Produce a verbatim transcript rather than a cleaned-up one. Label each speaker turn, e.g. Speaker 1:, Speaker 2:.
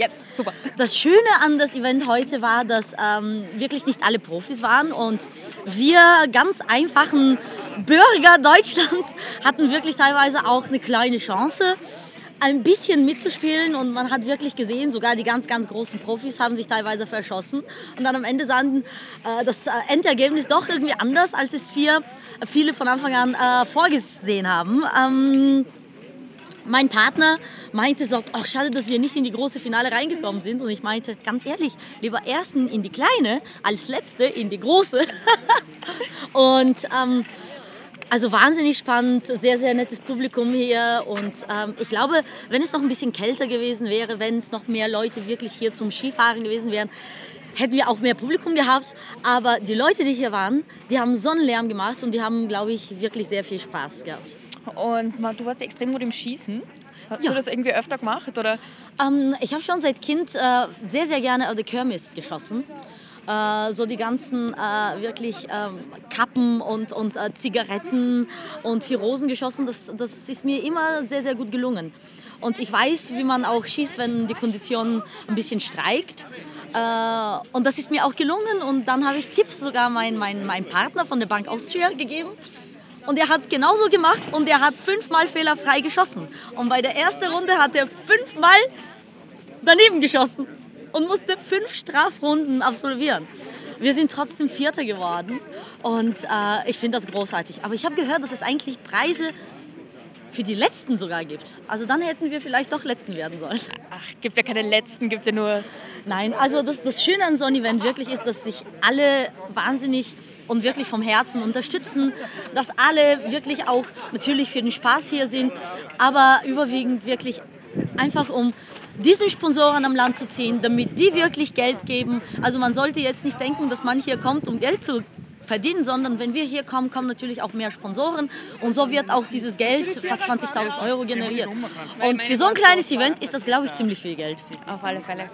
Speaker 1: Jetzt, super.
Speaker 2: Das Schöne an das Event heute war, dass ähm, wirklich nicht alle Profis waren und wir ganz einfachen Bürger Deutschlands hatten wirklich teilweise auch eine kleine Chance, ein bisschen mitzuspielen, und man hat wirklich gesehen, sogar die ganz, ganz großen Profis haben sich teilweise verschossen, und dann am Ende sahen äh, das Endergebnis doch irgendwie anders, als es vier, viele von Anfang an äh, vorgesehen haben. Ähm, Mein Partner meinte so, ach schade, dass wir nicht in die große Finale reingekommen sind. Und ich meinte, ganz ehrlich, lieber ersten in die kleine, als letzte in die große. Und ähm, also wahnsinnig spannend, sehr, sehr nettes Publikum hier. Und ähm, ich glaube, wenn es noch ein bisschen kälter gewesen wäre, wenn es noch mehr Leute wirklich hier zum Skifahren gewesen wären, hätten wir auch mehr Publikum gehabt. Aber die Leute, die hier waren, die haben so einen Lärm gemacht und die haben, glaube ich, wirklich sehr viel Spaß gehabt.
Speaker 1: Und du warst ja extrem gut im Schießen. Hast
Speaker 2: Ja.
Speaker 1: du das irgendwie öfter gemacht? Oder?
Speaker 2: Ähm, ich habe schon seit Kind äh, sehr, sehr gerne auf die Kirmes geschossen. Äh, so die ganzen äh, wirklich ähm, Kappen und, und äh, Zigaretten und Firosen geschossen. Das, das ist mir immer sehr, sehr gut gelungen. Und ich weiß, wie man auch schießt, wenn die Kondition ein bisschen streikt. Äh, und das ist mir auch gelungen. Und dann habe ich Tipps sogar meinem mein, mein Partner von der Bank Austria gegeben. Und er hat es genauso gemacht und er hat fünfmal fehlerfrei geschossen. Und bei der ersten Runde hat er fünfmal daneben geschossen und musste fünf Strafrunden absolvieren. Wir sind trotzdem Vierter geworden und äh, ich finde das großartig. Aber ich habe gehört, dass es eigentlich Preise für die Letzten sogar gibt. Also dann hätten wir vielleicht doch Letzten werden sollen.
Speaker 1: Ach, gibt ja keine Letzten, gibt ja nur...
Speaker 2: Nein, also das, das Schöne an so einem Event wirklich ist, dass sich alle wahnsinnig und wirklich vom Herzen unterstützen, dass alle wirklich auch natürlich für den Spaß hier sind, aber überwiegend wirklich einfach um diesen Sponsoren am Land zu ziehen, damit die wirklich Geld geben. Also man sollte jetzt nicht denken, dass man hier kommt, um Geld zu verdienen, sondern wenn wir hier kommen, kommen natürlich auch mehr Sponsoren und so wird auch dieses Geld, fast zwanzigtausend Euro, generiert. Und für so ein kleines Event ist das, glaube ich, ziemlich viel Geld.
Speaker 1: Auf alle Fälle.